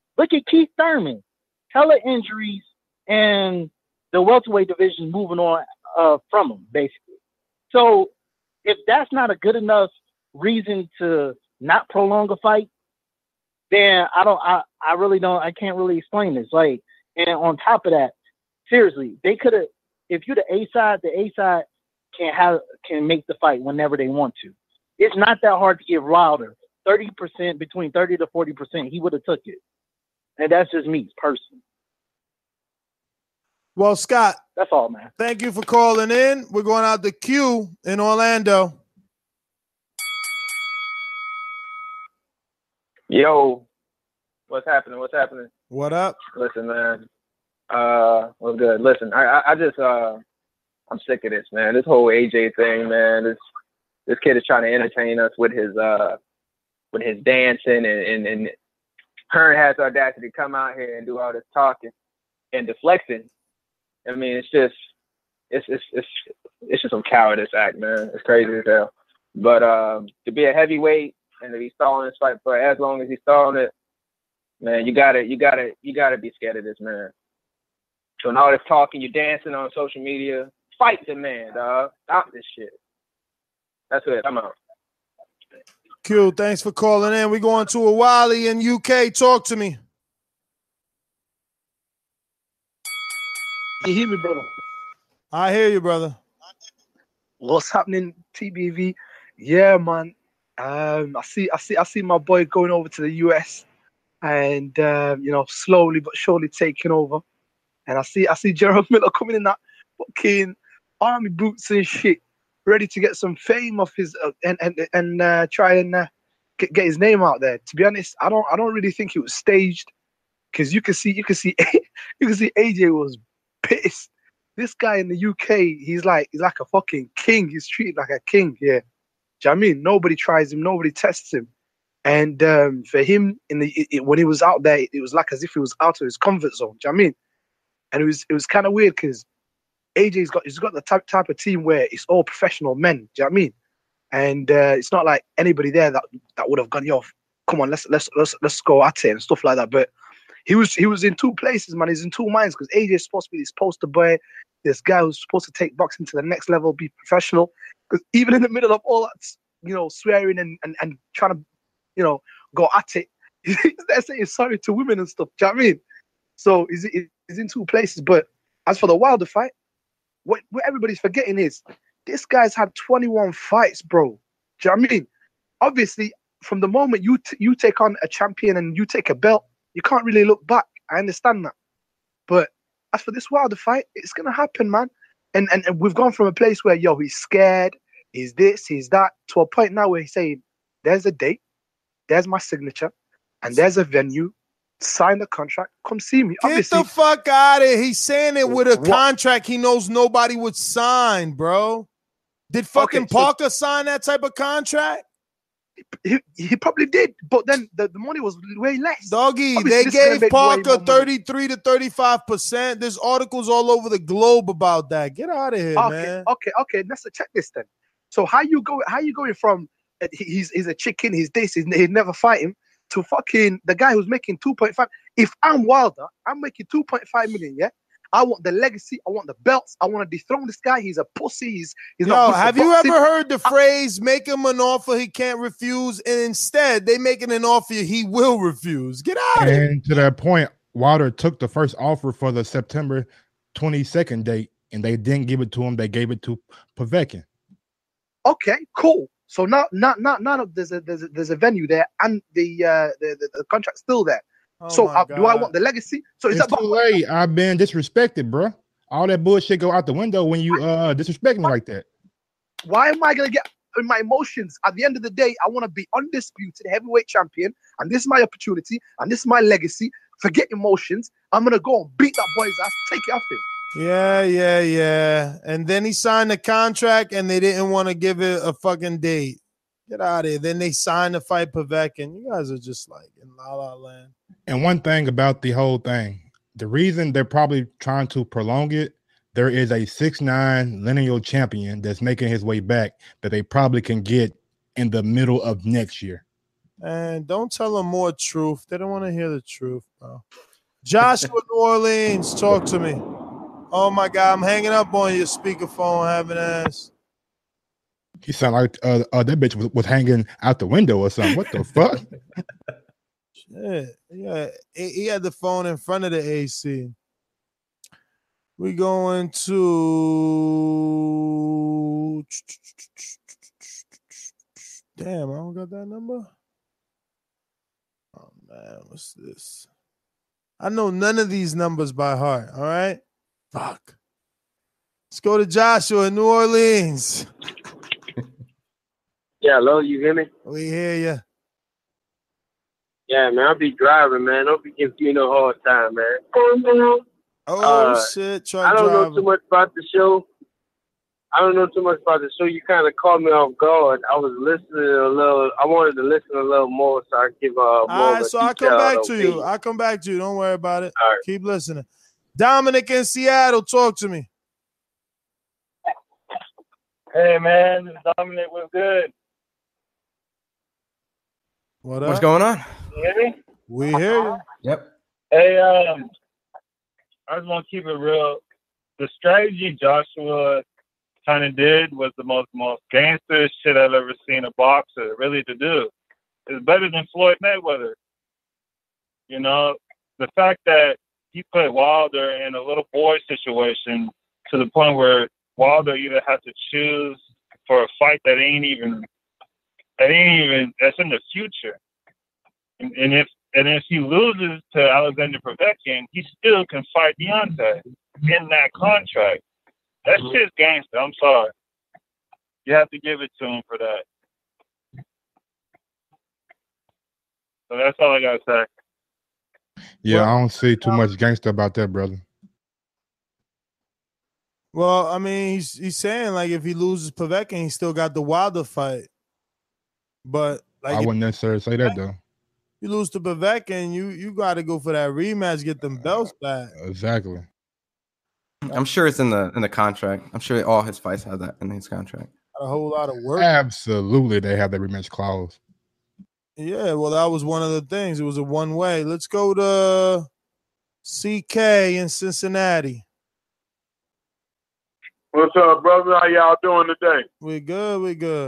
Hella injuries, and the welterweight division moving on from him, basically. So if that's not a good enough reason to not prolong a fight, then I can't really explain this. Like, and on top of that, seriously, they could have, if you're the A side can make the fight whenever they want to. It's not that hard to give Wilder 30%, between 30 to 40%. He would have took it. And that's just me, personally. Well, Scott, that's all, man. Thank you for calling in. We're going out to Q in Orlando. Yo, what's happening? What up? Listen, man. What's good? Listen, I just I'm sick of this, man. This whole AJ thing, man. This kid is trying to entertain us with his dancing, and Hearn has the audacity to come out here and do all this talking and deflecting. I mean, it's just some cowardice act, man. It's crazy as hell. But to be a heavyweight and to be stalling this fight for as long as he's stalling it, man, you gotta be scared of this man. So now this talking, you're dancing on social media. Fight the man, dog. Stop this shit. That's it. I'm out. Q, thanks for calling in. We're going to Awali in UK. Talk to me. You hear me, brother? I hear you, brother. What's happening, TBV? Yeah, man. I see my boy going over to the US, and slowly but surely taking over. And I see Gerald Miller coming in that fucking army boots and shit, ready to get some fame off his and try and get his name out there. To be honest, I don't really think it was staged, because you can see AJ was pissed. This guy in the UK, he's like a fucking king. He's treated like a king. Yeah, do you know what I mean? Nobody tries him, nobody tests him, and for him when he was out there, it was like as if he was out of his comfort zone. Do you know what I mean? And it was kind of weird, because he's got the type of team where it's all professional men. Do you know what I mean? And it's not like anybody there that would have gone, yo, come on, let's go at it and stuff like that. But he was in two places, man. He's in two minds because AJ is supposed to be this poster boy, this guy who's supposed to take boxing to the next level, be professional. Because even in the middle of all that, swearing and trying to, go at it, they're saying sorry to women and stuff. Do you know what I mean? So he's in two places. But as for the Wilder fight, what everybody's forgetting is this guy's had 21 fights, bro. Do you know what I mean? Obviously, from the moment you take on a champion and you take a belt, you can't really look back. I understand that. But as for this Wilder fight, it's going to happen, man. And we've gone from a place where, he's scared, he's this, he's that, to a point now where he's saying, there's a date, there's my signature, and there's a venue. Sign the contract. Come see me. Get the fuck out of here. He's saying it with a contract he knows nobody would sign, bro. Did fucking Parker sign that type of contract? He probably did, but then the money was way less. Doggy, Obviously, they gave Parker 33 to 35%. There's articles all over the globe about that. Get out of here, man. Okay. Let's check this then. So how you going from he's a chicken, he's this, he'd never fight him, to fucking the guy who's making 2.5. If I'm Wilder, I'm making 2.5 million. Yeah, I want the legacy. I want the belts. I want to dethrone this guy. He's a pussy. He's not. Have you ever heard the phrase "make him an offer he can't refuse"? And instead, they making an offer he will refuse. Get out of here. And to that point, Wilder took the first offer for the September 22nd date, and they didn't give it to him. They gave it to Povetkin. Okay, cool. So now there's a venue there, and the contract's still there. So do I want the legacy? So it's too late. I've been disrespected, bro. All that bullshit go out the window when you disrespect me like that. Why am I gonna get in my emotions? At the end of the day, I want to be undisputed heavyweight champion, and this is my opportunity, and this is my legacy. Forget emotions. I'm gonna go and beat that boy's ass, take it off him. Yeah. And then he signed the contract, and they didn't want to give it a fucking date. Get out of here. Then they signed to fight Povetkin. You guys are just like in la la land. And one thing about the whole thing, the reason they're probably trying to prolong it, there is a 6'9" lineal champion that's making his way back that they probably can get in the middle of next year. And don't tell them more truth. They don't want to hear the truth, bro. Joshua New Orleans, talk to me. Oh my God, I'm hanging up on your speakerphone, having ass. He sounded like that bitch was hanging out the window or something. What the fuck? Shit. Yeah, he had the phone in front of the AC. We going to. Damn, I don't got that number. Oh man, what's this? I know none of these numbers by heart. All right. Fuck. Let's go to Joshua in New Orleans. Yeah, hello, you hear me? We hear you. Yeah, man, I'll be driving, man. Don't be giving you no hard time, man. Shit, I don't know too much about the show. You kind of caught me off guard. I was listening a little. I wanted to listen a little more, so I give more. All right, so I'll come back to you. I'll come back to you. Don't worry about it. All right. Keep listening. Dominic in Seattle, talk to me. Hey, man, this is Dominic. What's good? What's going on? You hear me? We hear you. Yep. Hey, I just want to keep it real. The strategy Joshua kind of did was the most gangster shit I've ever seen a boxer really to do. It's better than Floyd Mayweather. You know, the fact that he put Wilder in a little boy situation to the point where Wilder either has to choose for a fight that's in the future. And if he loses to Alexander Povetkin, he still can fight Deontay in that contract. That shit's gangster. I'm sorry. You have to give it to him for that. So that's all I gotta say. Yeah, I don't see too much gangster about that, brother. Well, I mean, he's saying like if he loses Povetkin, he still got the Wilder fight. But like I wouldn't necessarily say that though. You lose to Povetkin, you got to go for that rematch, get them belts back. Exactly. I'm sure it's in the contract. I'm sure all his fights have that in his contract. A whole lot of work. Absolutely, they have the rematch clause. Yeah, well, that was one of the things. It was a one-way. Let's go to CK in Cincinnati. What's up, brother? How y'all doing today? We good.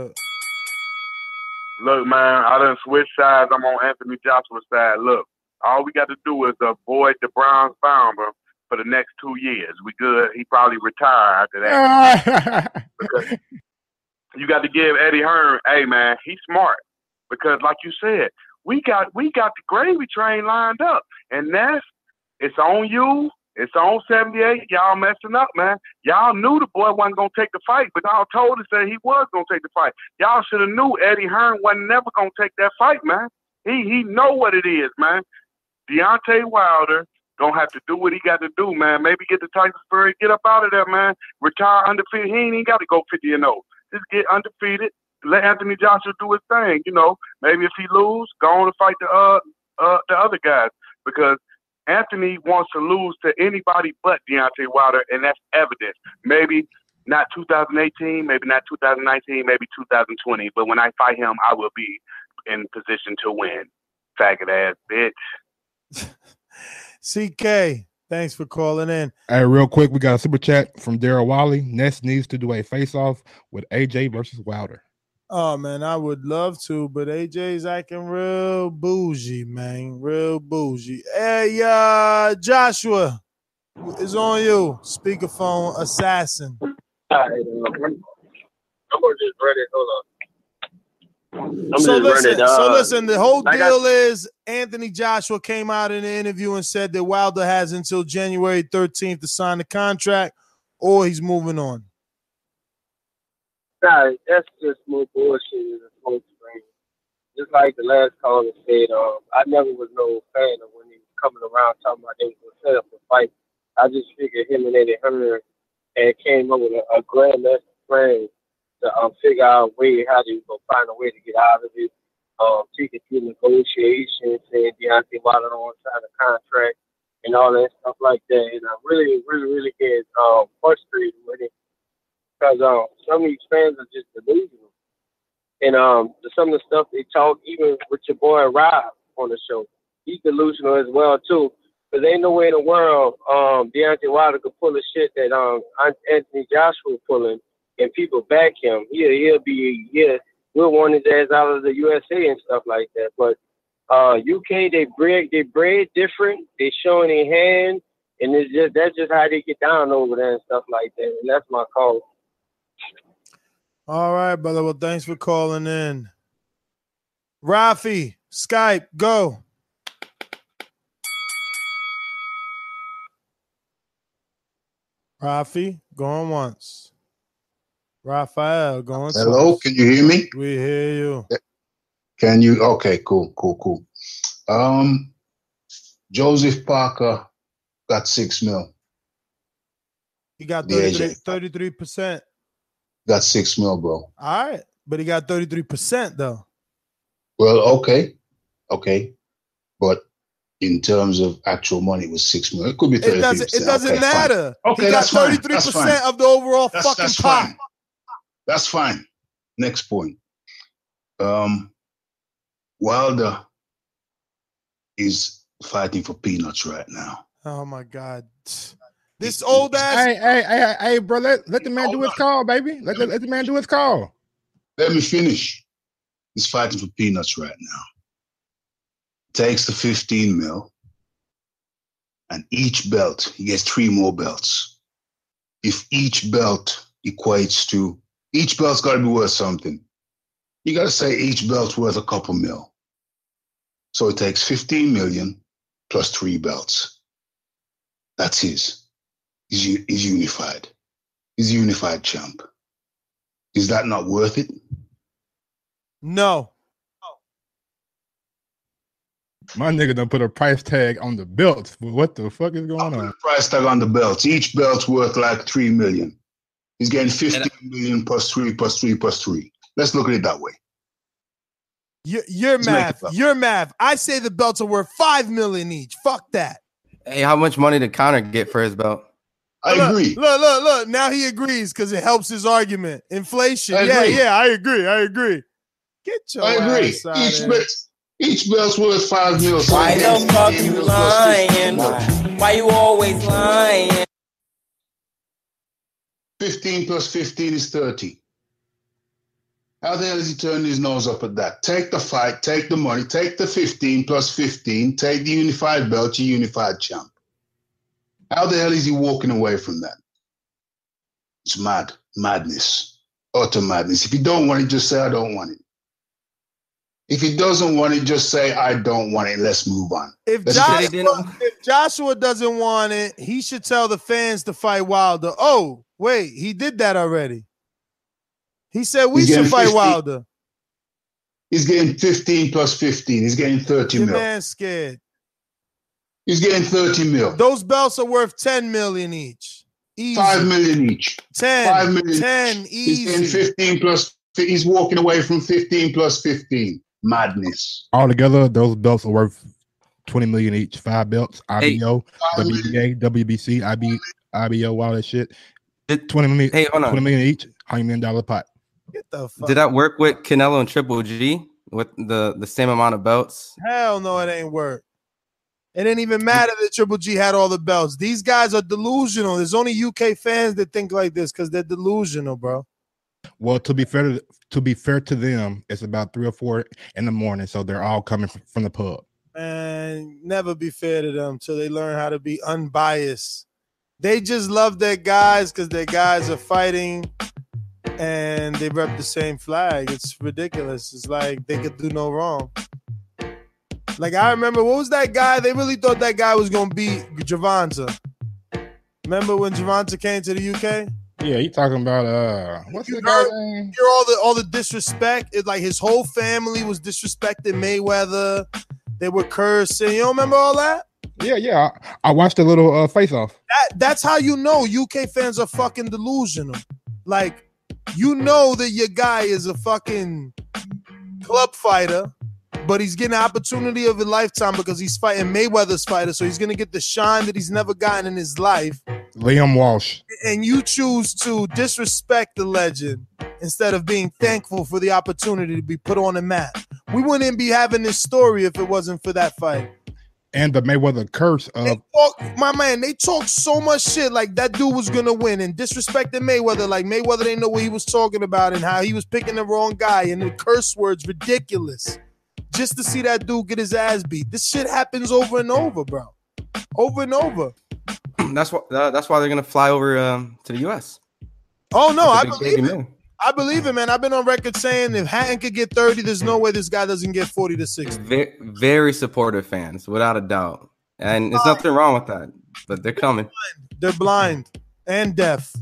Look, man, I done switched sides. I'm on Anthony Joshua's side. Look, all we got to do is avoid the Browns founder for the next 2 years. We good. He probably retire after that. Because you got to give Eddie Hearn, hey, man, he's smart. Because like you said, we got the gravy train lined up. And it's on you. It's on 78. Y'all messing up, man. Y'all knew the boy wasn't going to take the fight, but y'all told us that he was going to take the fight. Y'all should have knew Eddie Hearn wasn't never going to take that fight, man. He know what it is, man. Deontay Wilder going to have to do what he got to do, man. Maybe get the Tyson Fury, get up out of there, man. Retire undefeated. He ain't even got to go 50-0. Just get undefeated. Let Anthony Joshua do his thing, you know. Maybe if he lose, go on and fight the other guys. Because Anthony wants to lose to anybody but Deontay Wilder, and that's evidence. Maybe not 2018, maybe not 2019, maybe 2020. But when I fight him, I will be in position to win. Faggot ass bitch. CK, thanks for calling in. Hey, real quick, we got a super chat from Daryl Wally. Ness needs to do a face-off with AJ versus Wilder. Oh, man, I would love to, but AJ's acting real bougie, man. Real bougie. Hey, Joshua, it's on you. Speakerphone assassin. All right, I'm going to just run it. Hold on. So listen, the whole deal is Anthony Joshua came out in an interview and said that Wilder has until January 13th to sign the contract or he's moving on. Nah, that's just more bullshit in the smoke screen. Just like the last caller said, I never was no fan of when he was coming around talking about they was going to set up a fight. I just figured him and Eddie Hearn and came up with a grandmaster plan to figure out a way how they was going to find a way to get out of it. Take it through negotiations, saying Deontay Wilder don't want to sign a contract and all that stuff like that. And I really, really, really get frustrated with it. Because some of these fans are just delusional. And some of the stuff they talk, even with your boy Rob on the show, he's delusional as well, too. Because ain't no way in the world Deontay Wilder could pull the shit that Anthony Joshua pulling and people back him. We'll want his ass out of the USA and stuff like that. But UK, they breed different. They showing their hand. And that's just how they get down over there and stuff like that. And that's my call. All right, brother. Well, thanks for calling in. Rafi, Skype, go. Rafi, going once. Raphael, going twice. Hello, can you hear me? We hear you. Can you? Okay, cool. Joseph Parker got $6 million. He got 33%. Got $6 million, bro. All right, but he got 33% though. Well, okay, but in terms of actual money, it was $6 million. It could be 33%. It doesn't matter. Fine. Okay, he got that's 33% of the overall fucking that's pot. Fine. That's fine. Next point. Wilder is fighting for peanuts right now. Oh my God. This old ass. Hey, bro, let the man do his call, baby. Let the man do his call. Let me finish. He's fighting for peanuts right now. Takes the 15 mil, and each belt, he gets 3 more belts. If each belt equates to, each belt's got to be worth something. You got to say each belt's worth a couple mil. So it takes 15 million plus 3 belts. That's his. He's unified. He's a unified champ. Is that not worth it? No. My nigga done put a price tag on the belts. What the fuck is going on? Price tag on the belts. Each belt's worth like 3 million. He's getting 15 million plus 3 plus 3 plus 3. Let's look at it that way. Your math. I say the belts are worth $5 million each. Fuck that. Hey, how much money did Conor get for his belt? I agree. Look. Now he agrees because it helps his argument. Inflation. I agree. Yeah, I agree. Get your I agree. ass out of here. Each belt's worth $5 million. Why the fuck you lying? Why you always lying? 15 plus 15 is 30. How the hell is he turning his nose up at that? Take the fight, take the money, take the 15 plus 15, take the unified belt, you unified champ. How the hell is he walking away from that? It's madness, utter madness. If you don't want it, just say, I don't want it. If he doesn't want it, just say, I don't want it. Let's move on. If Joshua doesn't want it, he should tell the fans to fight Wilder. Oh, wait, he did that already. He said we should fight 15. Wilder. He's getting 15 plus 15. He's getting 30 Your mil. man's scared. He's getting 30 mil. Those belts are worth 10 million each. Easy. 5 million each. 10. 5 million 10 each. easy. He's getting 15 plus. He's walking away from 15 plus 15. Madness. Altogether, those belts are worth 20 million each. 5 belts, IBO, WBA, WBC, IBO, all that shit. 20 million. Hey, hold on. 20 million each. $100 million pot. Get the fuck. Did that work with Canelo and Triple G with the same amount of belts? Hell no, it ain't work. It didn't even matter that Triple G had all the belts. These guys are delusional. There's only UK fans that think like this because they're delusional, bro. Well, to be fair to them, it's about 3 or 4 in the morning, so they're all coming from the pub. And never be fair to them till they learn how to be unbiased. They just love their guys because their guys are fighting and they rep the same flag. It's ridiculous. It's like they could do no wrong. Like I remember, what was that guy? They really thought that guy was gonna beat Gervonta. Remember when Gervonta came to the UK? Yeah, you talking about what's the guy's name? Hear all the disrespect. It's like his whole family was disrespecting Mayweather. They were cursing. You don't remember all that? Yeah. I watched a little face off. That's how you know UK fans are fucking delusional. Like, you know that your guy is a fucking club fighter, but he's getting an opportunity of a lifetime because he's fighting Mayweather's fighter, so he's gonna get the shine that he's never gotten in his life. Liam Walsh. And you choose to disrespect the legend instead of being thankful for the opportunity to be put on the map. We wouldn't be having this story if it wasn't for that fight. And the Mayweather curse of they talked so much shit like that dude was gonna win and disrespected Mayweather, like Mayweather didn't know what he was talking about and how he was picking the wrong guy, and the curse words ridiculous. Just to see that dude get his ass beat. This shit happens over and over, bro. Over and over. That's why they're gonna fly over to the US. Oh no, I believe it. I believe it, man. I've been on record saying if Hatton could get 30, there's no way this guy doesn't get 40 to 60. Very supportive fans, without a doubt. And there's nothing wrong with that, but they're coming. They're blind and deaf.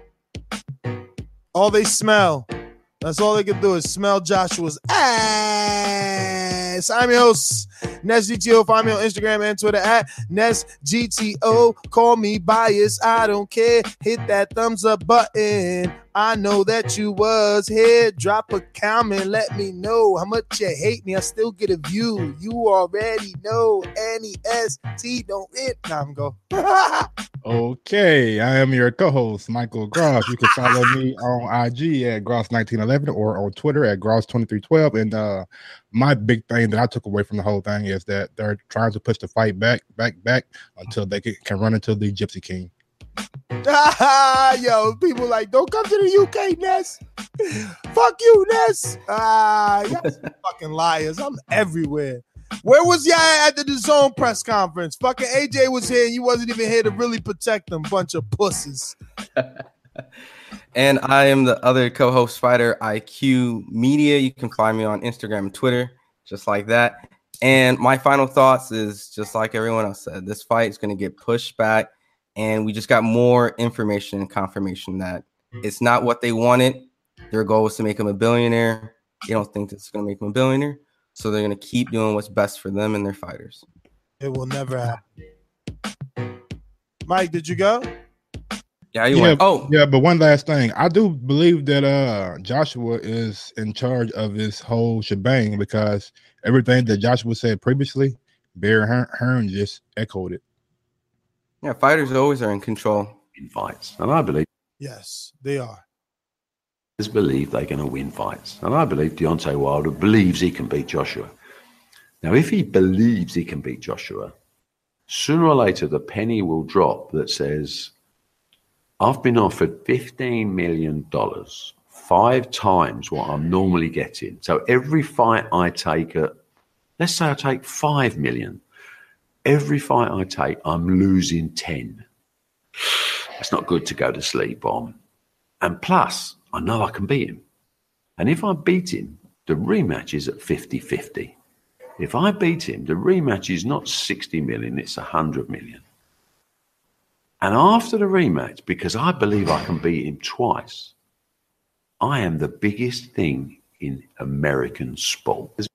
All they smell. That's all they can do is smell Joshua's ass. I'm your host, NesGTO. Find me on Instagram and Twitter at NesGTO. Call me biased. I don't care. Hit that thumbs up button. I know that you was here. Drop a comment. Let me know how much you hate me. I still get a view. You already know. NEST don't hit. Nah, I'm go. Okay, I am your co-host, Michael Gross. You can follow me on IG at Gross1911 or on Twitter at Gross2312. And my big thing that I took away from the whole thing is that they're trying to push the fight back until they can run into the Gypsy King. Yo, people like, don't come to the UK, Ness. Fuck you, Ness. Y'all fucking liars. I'm everywhere. Where was y'all at the DAZN press conference? Fucking AJ was here and you wasn't even here to really protect them. Bunch of pussies. And I am the other co-host, Fighter IQ Media. You can find me on Instagram and Twitter, just like that. And my final thoughts is just like everyone else said, this fight is going to get pushed back. And we just got more information and confirmation that it's not what they wanted. Their goal was to make him a billionaire. They don't think this is going to make him a billionaire. So they're going to keep doing what's best for them and their fighters. It will never happen. Mike, did you go? Yeah, you went. Oh, yeah, but one last thing. I do believe that Joshua is in charge of this whole shebang because everything that Joshua said previously, Barry Hearn just echoed it. Yeah, fighters always are in control. win fights. And I believe Yes, they are. believe they're going to win fights. And I believe Deontay Wilder believes he can beat Joshua. Now, if he believes he can beat Joshua, sooner or later the penny will drop that says, I've been offered $15 million, 5 times what I'm normally getting. So every fight I take let's say I take 5 million. Every fight I take, I'm losing 10. It's not good to go to sleep on. And plus, I know I can beat him. And if I beat him, the rematch is at 50-50. If I beat him, the rematch is not 60 million, it's 100 million. And after the rematch, because I believe I can beat him twice, I am the biggest thing in American sport.